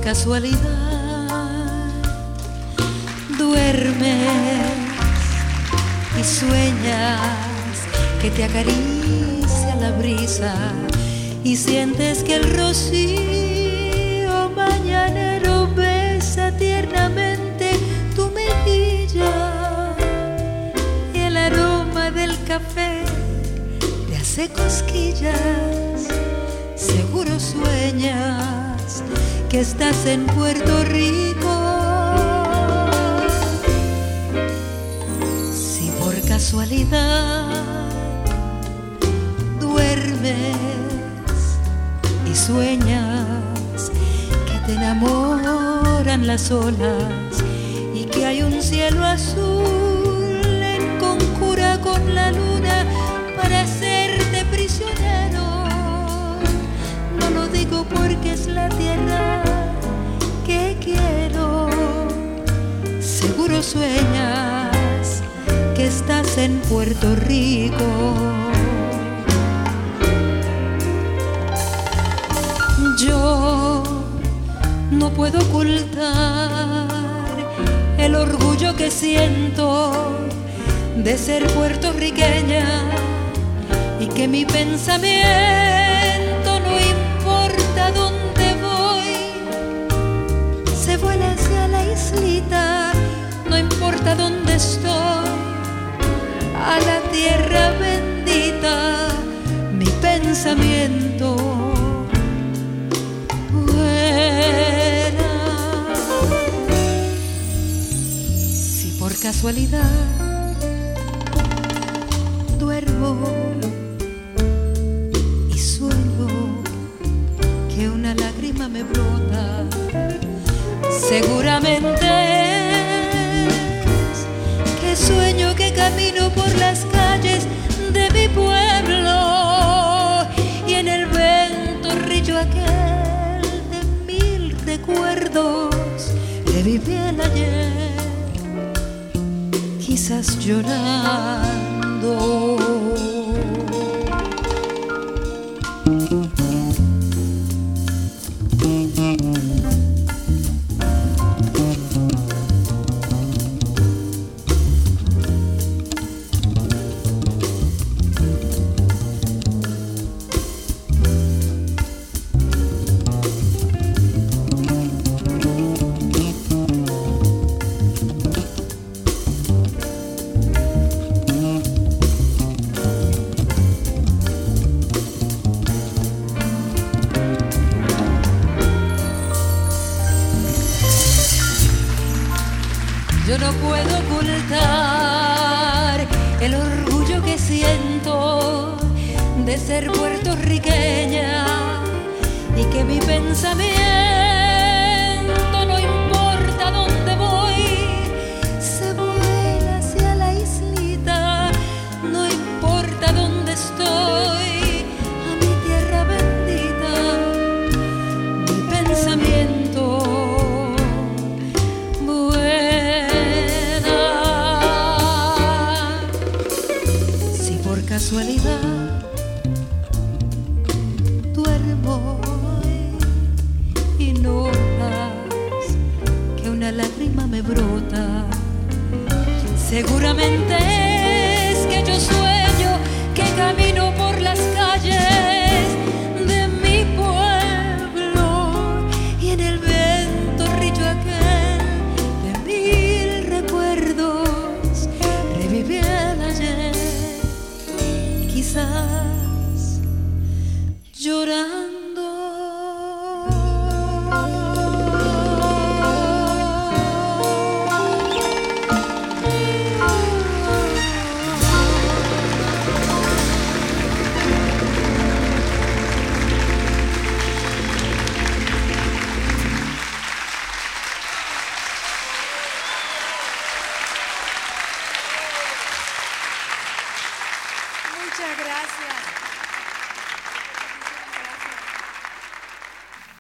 casualidad duermes y sueñas que te acaricia la brisa y sientes que el rocío mañanero besa tiernamente tu mejilla y el aroma del café te hace cosquillas. Seguro sueñas que estás en Puerto Rico. Si por casualidad duermes y sueñas que te enamoran las olas y que hay un cielo azul en conjura con la luna para hacerte prisionero. No lo digo porque es la tierra que quiero. Seguro sueñas que estás en Puerto Rico. Yo no puedo ocultar el orgullo que siento de ser puertorriqueña y que mi pensamiento, no importa dónde voy, se vuela hacia la islita. No importa dónde estoy, a la tierra bendita mi pensamiento vuela. Si por casualidad duermo y sueño que una lágrima me brota, seguramente es que sueño que camino por las calles de mi pueblo y en el ventorrillo aquel de mil recuerdos reviví el ayer, quizás llorando. Yo no puedo ocultar el orgullo que siento de ser puertorriqueña y que mi pensamiento, no importa dónde voy, se vuela hacia la islita. No importa dónde estoy, a mi tierra bendita, mi pensamiento casualidad duermo y notas que una lágrima me brota. Seguramente es que yo sueño que camino por las calles de mi pueblo y en el ventorrillo aquel de mil recuerdos reviví el ayer, quizás llorando. Muchas gracias.